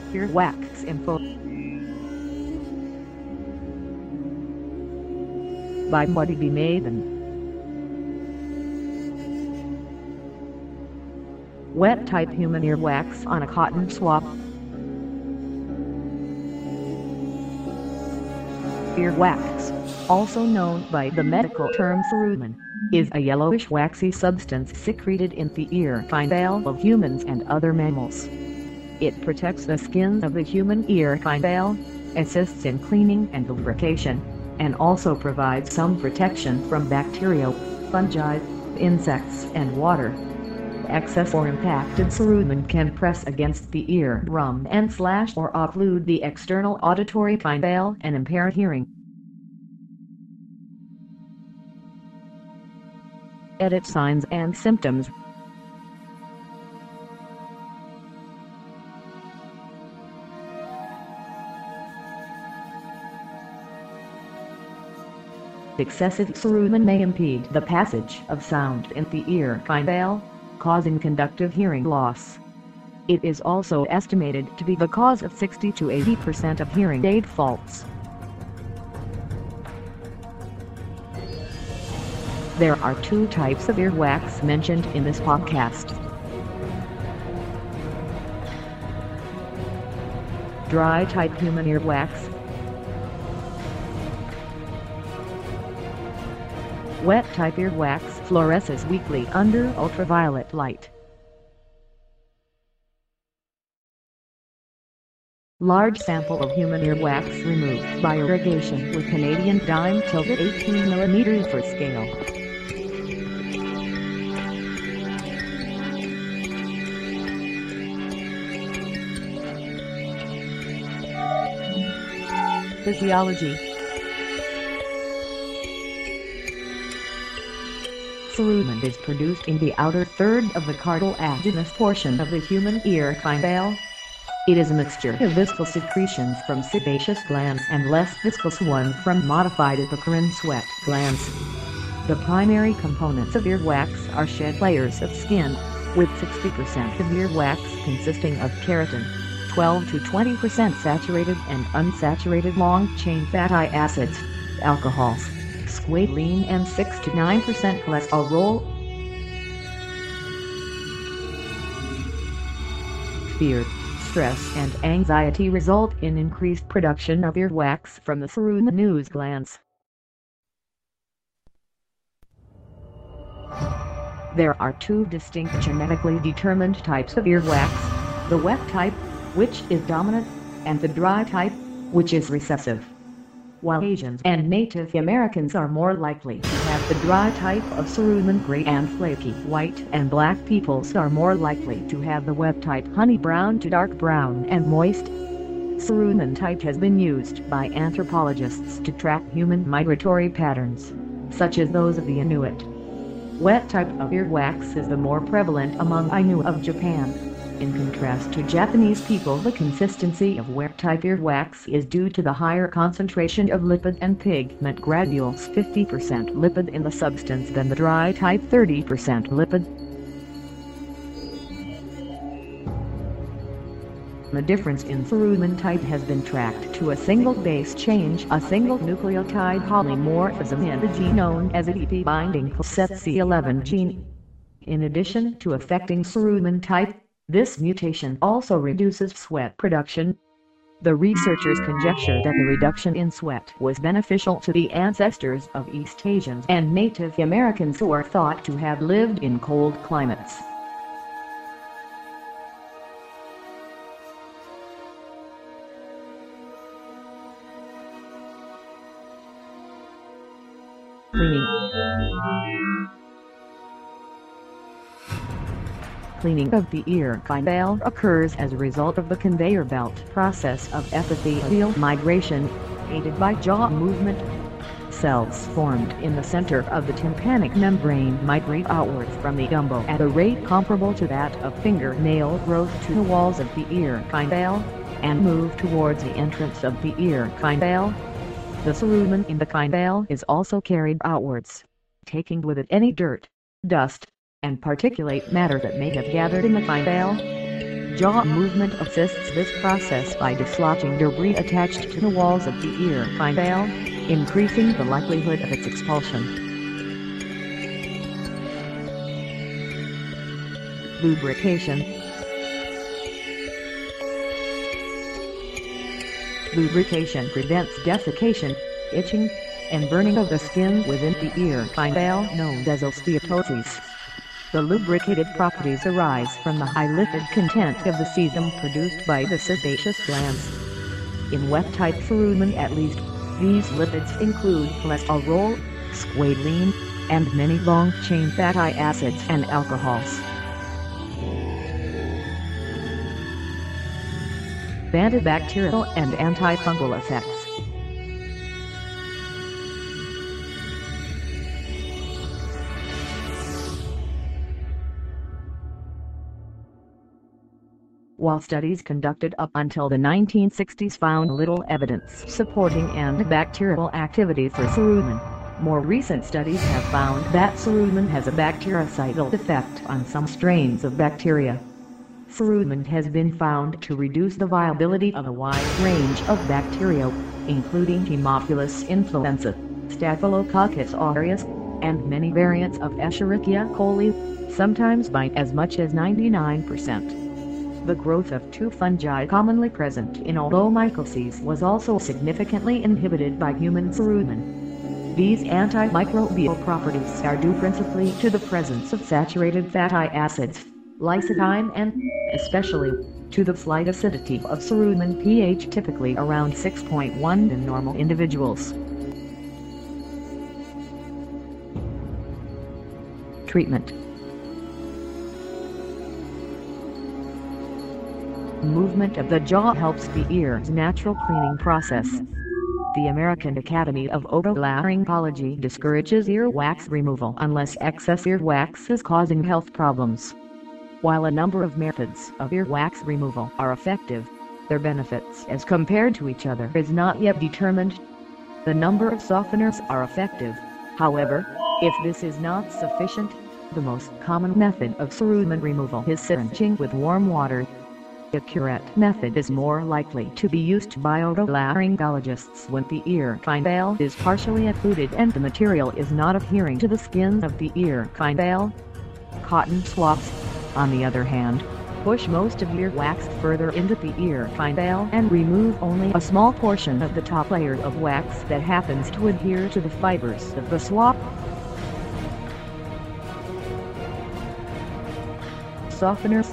Earwax info by Muddy B. Maiden. Wet type human earwax on a cotton swab. Earwax, also known by the medical term cerumen, is a yellowish waxy substance secreted in the ear canal of humans and other mammals. It protects the skin of the human ear canal, assists in cleaning and lubrication, and also provides some protection from bacteria, fungi, insects and water. Excess or impacted cerumen can press against the ear drum and slash or occlude the external auditory canal and impair hearing. Edit signs and symptoms. Excessive cerumen may impede the passage of sound in the ear canal, causing conductive hearing loss. It is also estimated to be the cause of 60 to 80% of hearing aid faults. There are two types of earwax mentioned in this podcast. Dry type human earwax. Wet type earwax fluoresces weakly under ultraviolet light. Large sample of human earwax removed by irrigation with Canadian dime tilted 18 mm for scale. Physiology. Cerumen is produced in the outer third of the cartilaginous portion of the human ear canal. It is a mixture of viscous secretions from sebaceous glands and less viscous ones from modified apocrine sweat glands. The primary components of earwax are shed layers of skin, with 60% of earwax consisting of keratin, 12 to 20% saturated and unsaturated long-chain fatty acids, alcohols, squalene and 6 to 9% cholesterol. Fear, stress and anxiety result in increased production of earwax from the ceruminous glands. There are two distinct genetically determined types of earwax, the wet type, which is dominant, and the dry type, which is recessive. While Asians and Native Americans are more likely to have the dry type of cerumen, gray and flaky white and black peoples are more likely to have the wet type, honey brown to dark brown and moist. Cerumen type has been used by anthropologists to track human migratory patterns, such as those of the Inuit. Wet type of earwax is the more prevalent among Ainu of Japan. In contrast to Japanese people, the consistency of wet type earwax is due to the higher concentration of lipid and pigment granules, 50% lipid in the substance than the dry type, 30% lipid. The difference in cerumen type has been tracked to a single base change, a single nucleotide polymorphism in the gene known as ADP binding cassette C11 gene. In addition to affecting cerumen type, this mutation also reduces sweat production. The researchers conjecture that the reduction in sweat was beneficial to the ancestors of East Asians and Native Americans who are thought to have lived in cold climates. Cleaning of the ear canal occurs as a result of the conveyor belt process of epithelial migration, aided by jaw movement. Cells formed in the center of the tympanic membrane migrate outwards from the gumbo at a rate comparable to that of fingernail growth to the walls of the ear canal, and move towards the entrance of the ear canal. The cerumen in the canal is also carried outwards, taking with it any dirt, dust, and particulate matter that may have gathered in the canal. jaw movement assists this process by dislodging debris attached to the walls of the ear canal, increasing the likelihood of its expulsion. Lubrication. Lubrication prevents desiccation, itching, and burning of the skin within the ear canal known as osteoporosis. The lubricated properties arise from the high lipid content of the sebum produced by the sebaceous glands. In wet-type cerumen at least, these lipids include cholesterol, squalene, and many long-chain fatty acids and alcohols. Antibacterial and antifungal effects. While studies conducted up until the 1960s found little evidence supporting antibacterial activity for cerumen, more recent studies have found that cerumen has a bactericidal effect on some strains of bacteria. Cerumen has been found to reduce the viability of a wide range of bacteria, including Haemophilus influenza, Staphylococcus aureus, and many variants of Escherichia coli, sometimes by as much as 99%. The growth of two fungi commonly present in Oomycoses was also significantly inhibited by human cerumen. These antimicrobial properties are due principally to the presence of saturated fatty acids, lysozyme, and, especially, to the slight acidity of cerumen pH typically around 6.1 in normal individuals. Treatment. Movement of the jaw helps the ear's natural cleaning process. The American Academy of Otolaryngology discourages earwax removal unless excess earwax is causing health problems. While a number of methods of earwax removal are effective, their benefits as compared to each other is not yet determined. The number of softeners are effective. However, if this is not sufficient, the most common method of cerumen removal is syringing with warm water. The curette method is more likely to be used by otolaryngologists when the ear canal is partially occluded and the material is not adhering to the skin of the ear canal. Cotton swabs, on the other hand, push most of earwax further into the ear canal and remove only a small portion of the top layer of wax that happens to adhere to the fibers of the swab. Softeners.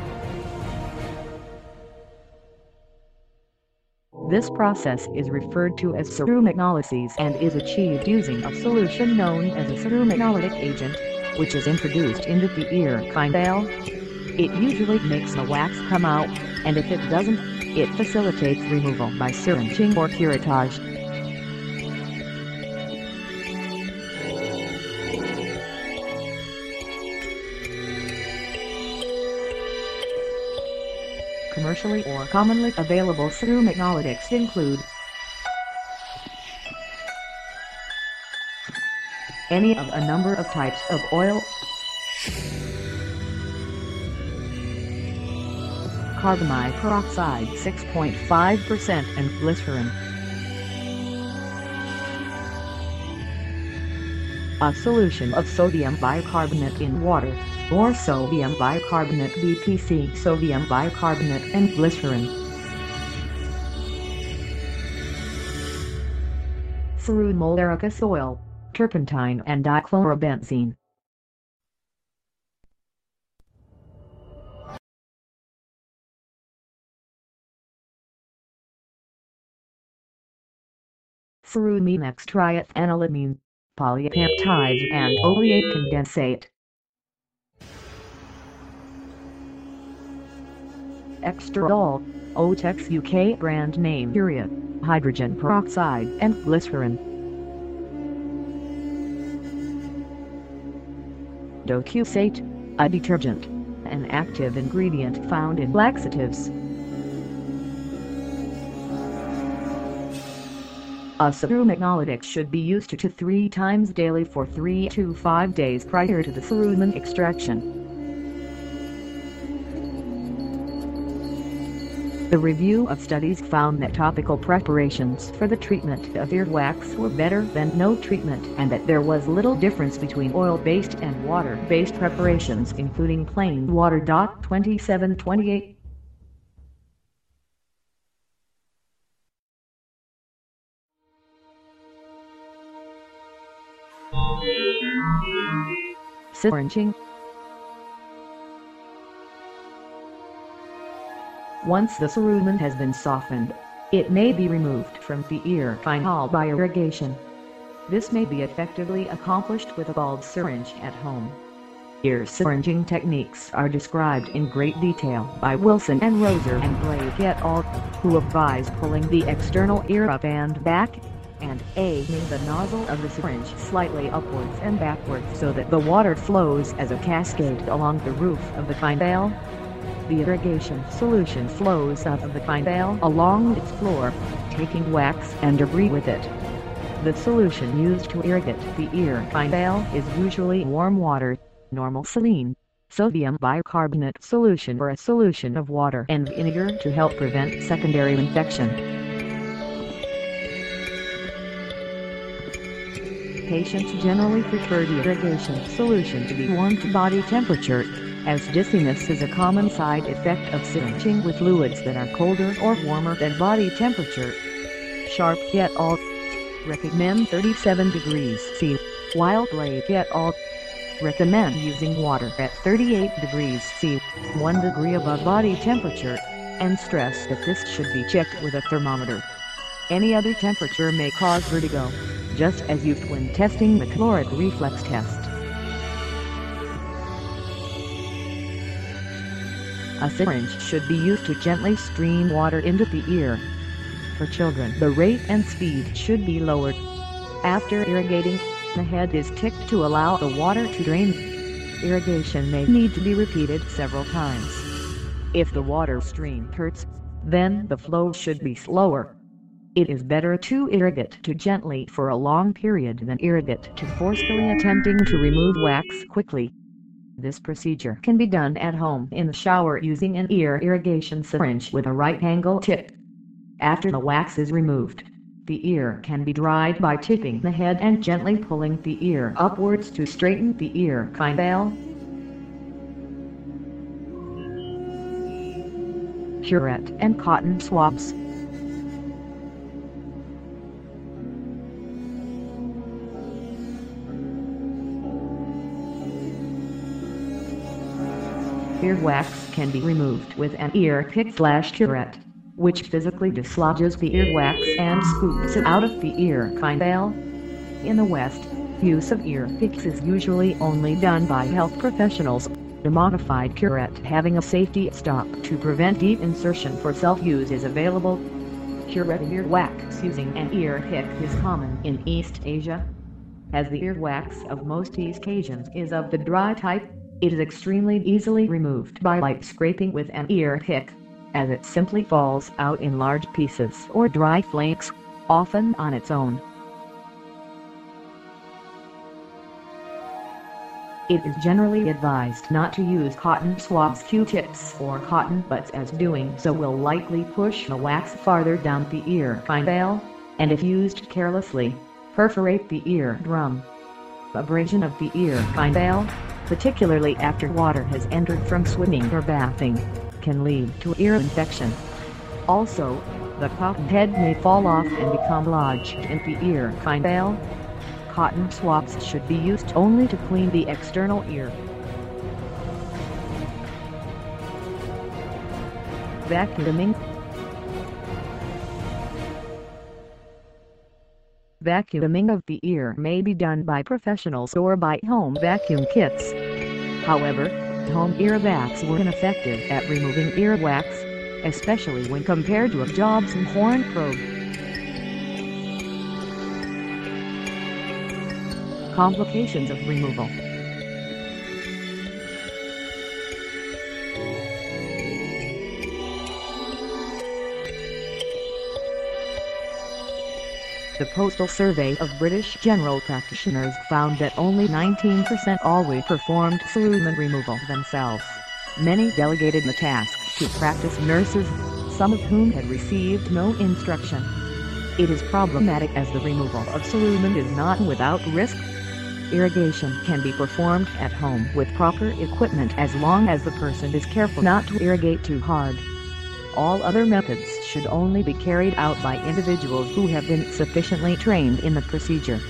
This process is referred to as cerumenolysis and is achieved using a solution known as a cerumenolytic agent, which is introduced into the ear canal. It usually makes the wax come out, and if it doesn't, it facilitates removal by syringing or curettage. Commercially or commonly available cerumenolytics include any of a number of types of oil, carbamide peroxide 6.5% and glycerin. A solution of sodium bicarbonate in water, or sodium bicarbonate BPC, sodium bicarbonate and glycerin. Cerulmolericous oil, turpentine and dichlorobenzene. Cerumemextriethanolamine, polypeptide and oleate condensate. Extradol, Otex UK brand name urea, hydrogen peroxide and glycerin. Docusate, a detergent, an active ingredient found in laxatives. A cerumenolytic should be used 2 to 3 times daily for 3 to 5 days prior to the cerumen extraction. The review of studies found that topical preparations for the treatment of earwax were better than no treatment, and that there was little difference between oil-based and water-based preparations, including plain water. 2728. Syringing. Once the cerumen has been softened, it may be removed from the ear canal by irrigation. This may be effectively accomplished with a bulb syringe at home. Ear syringing techniques are described in great detail by Wilson and Roser and Blake et al., who advise pulling the external ear up and back, and aiming the nozzle of the syringe slightly upwards and backwards so that the water flows as a cascade along the roof of the canal. The irrigation solution flows out of the canal along its floor, taking wax and debris with it. The solution used to irrigate the ear canal is usually warm water, normal saline, sodium bicarbonate solution, or a solution of water and vinegar to help prevent secondary infection. Patients generally prefer the irrigation solution to be warm to body temperature, as dizziness is a common side effect of syringing with fluids that are colder or warmer than body temperature. Sharp et al. Recommend 37 degrees C, while Blake et al. Recommend using water at 38 degrees C, 1 degree above body temperature, and stress that this should be checked with a thermometer. Any other temperature may cause vertigo, just as used when testing the caloric reflex test. A syringe should be used to gently stream water into the ear. For children, the rate and speed should be lowered. After irrigating, the head is tipped to allow the water to drain. Irrigation may need to be repeated several times. If the water stream hurts, then the flow should be slower. It is better to irrigate too gently for a long period than irrigate too forcefully, attempting to remove wax quickly. This procedure can be done at home in the shower using an ear irrigation syringe with a right angle tip. After the wax is removed, the ear can be dried by tipping the head and gently pulling the ear upwards to straighten the ear canal. Curette and cotton swabs. Earwax can be removed with an ear pick/curette, which physically dislodges the earwax and scoops it out of the ear canal. In the West, use of ear picks is usually only done by health professionals, the modified curette having a safety stop to prevent deep insertion for self-use is available. Curette earwax using an ear pick is common in East Asia. As the earwax of most East Asians is of the dry type, it is extremely easily removed by light scraping with an ear pick, as it simply falls out in large pieces or dry flakes, often on its own. It is generally advised not to use cotton swabs, Q-tips, or cotton buds, as doing so will likely push the wax farther down the ear canal, and if used carelessly, perforate the ear drum. Abrasion of the ear canal, particularly after water has entered from swimming or bathing, can lead to ear infection. Also, the cotton head may fall off and become lodged in the ear canal. Cotton swabs should be used only to clean the external ear. Vacuuming. Vacuuming of the ear may be done by professionals or by home vacuum kits. However, home ear vacs were ineffective at removing earwax, especially when compared to a Jobson horn probe. Complications of removal. The Postal Survey of British General Practitioners found that only 19% always performed cerumen removal themselves. Many delegated the task to practice nurses, some of whom had received no instruction. It is problematic as the removal of cerumen is not without risk. Irrigation can be performed at home with proper equipment as long as the person is careful not to irrigate too hard. All other methods should only be carried out by individuals who have been sufficiently trained in the procedure.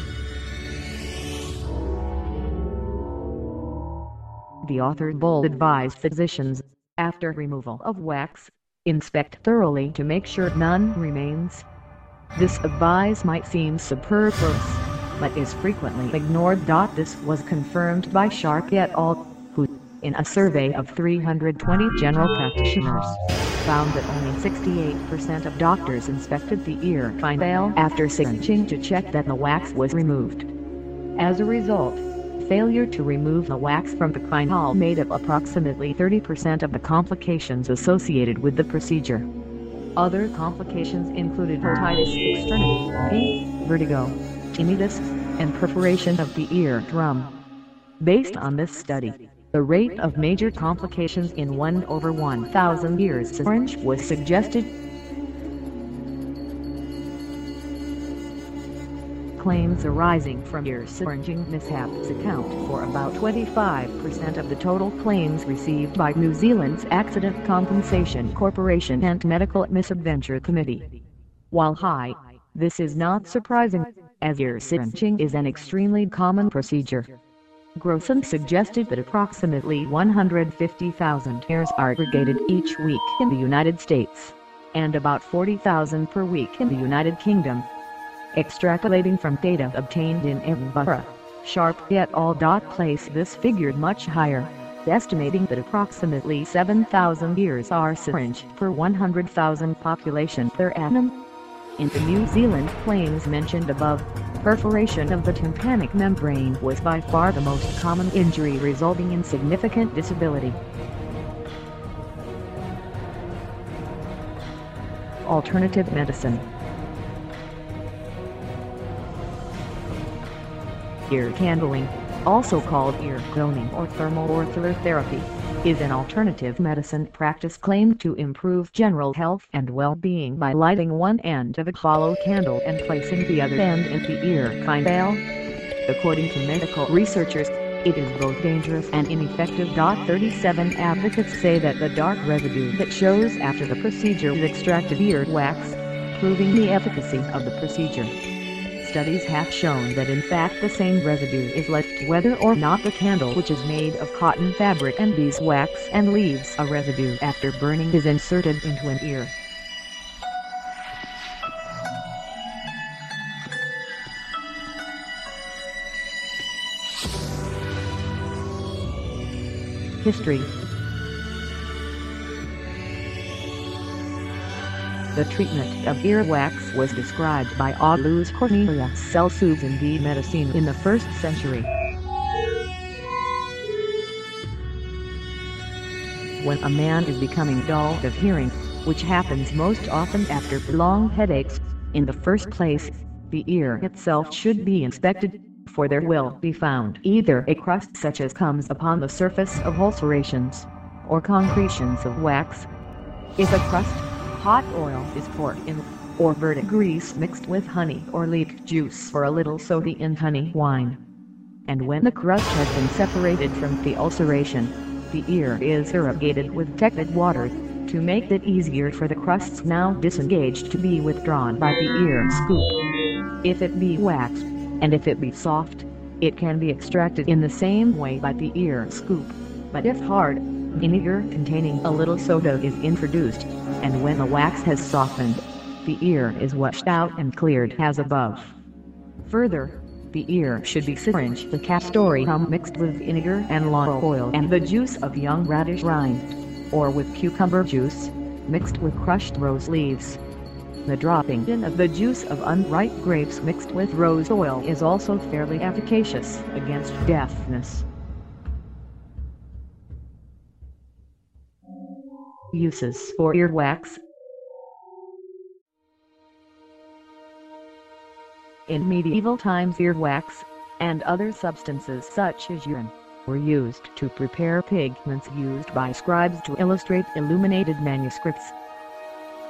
The author bold advised physicians, after removal of wax, inspect thoroughly to make sure none remains. This advice might seem superfluous, but is frequently ignored. This was confirmed by Sharp et al., who, in a survey of 320 general practitioners, found that only 68% of doctors inspected the ear canal after syringing to check that the wax was removed. As a result, failure to remove the wax from the canal made up approximately 30% of the complications associated with the procedure. Other complications included otitis externa, vertigo, tinnitus, and perforation of the eardrum. Based on this study, the rate of major complications in 1/1,000 ear syringe was suggested. Claims arising from ear syringing mishaps account for about 25% of the total claims received by New Zealand's Accident Compensation Corporation and Medical Misadventure Committee. While high, this is not surprising, as ear syringing is an extremely common procedure. Grosson suggested that approximately 150,000 ears are irrigated each week in the United States, and about 40,000 per week in the United Kingdom. Extrapolating from data obtained in Edinburgh, Sharp et al. Placed this figure much higher, estimating that approximately 7,000 ears are syringed per 100,000 population per annum. In the New Zealand claims mentioned above, perforation of the tympanic membrane was by far the most common injury, resulting in significant disability. Alternative medicine. Ear candling, also called ear cloning or thermal-ortholar therapy, is an alternative medicine practice claimed to improve general health and well-being by lighting one end of a hollow candle and placing the other end in the ear canal. According to medical researchers, it is both dangerous and ineffective. 37 advocates say that the dark residue that shows after the procedure is extracted ear wax, proving the efficacy of the procedure. Studies have shown that in fact the same residue is left whether or not the candle, which is made of cotton fabric and beeswax and leaves a residue after burning, is inserted into an ear. History. The treatment of earwax was described by Aulus Cornelius Celsus in De Medicina in the 1st century. When a man is becoming dull of hearing, which happens most often after prolonged headaches, in the first place, the ear itself should be inspected, for there will be found either a crust such as comes upon the surface of ulcerations, or concretions of wax. If a crust, hot oil is poured in, or verdigris mixed with honey or leek juice or a little soda in honey wine. And when the crust has been separated from the ulceration, the ear is irrigated with tepid water, to make it easier for the crusts now disengaged to be withdrawn by the ear scoop. If it be waxed, and if it be soft, it can be extracted in the same way by the ear scoop, but if hard, vinegar containing a little soda is introduced, and when the wax has softened, the ear is washed out and cleared as above. Further, the ear should be syringed with castoreum mixed with vinegar and laurel oil and the juice of young radish rind, or with cucumber juice, mixed with crushed rose leaves. The dropping in of the juice of unripe grapes mixed with rose oil is also fairly efficacious against deafness. Uses for earwax. In medieval times, earwax, and other substances such as urine, were used to prepare pigments used by scribes to illustrate illuminated manuscripts.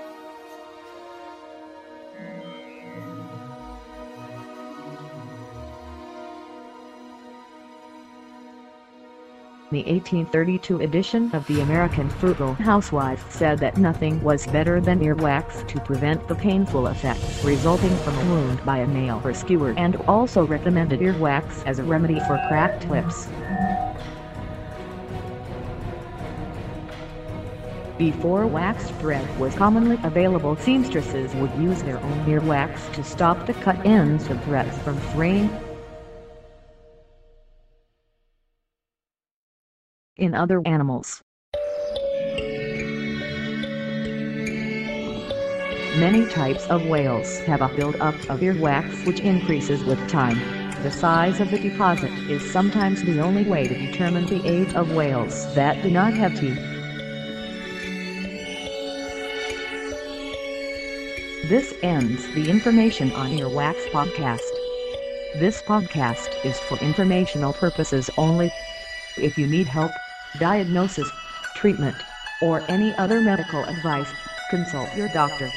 The 1832 edition of the American Frugal Housewife said that nothing was better than earwax to prevent the painful effects resulting from a wound by a nail or skewer, and also recommended earwax as a remedy for cracked lips. Before waxed thread was commonly available, seamstresses would use their own earwax to stop the cut ends of threads from fraying. In other animals, many types of whales have a build-up of earwax which increases with time. The size of the deposit is sometimes the only way to determine the age of whales that do not have teeth. This ends the Information on Earwax podcast. This podcast is for informational purposes only. If you need help, diagnosis, treatment, or any other medical advice, consult your doctor.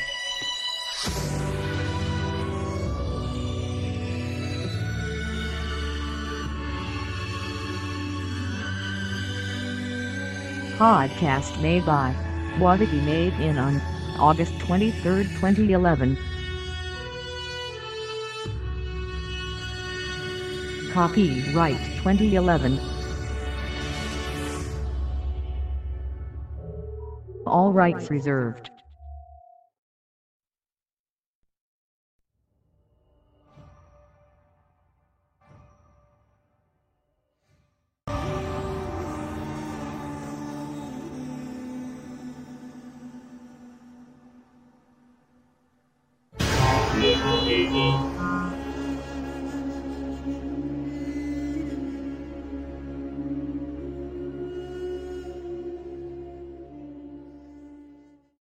Podcast made by Wadigi, made in on August 23, 2011. Copyright 2011. All rights reserved.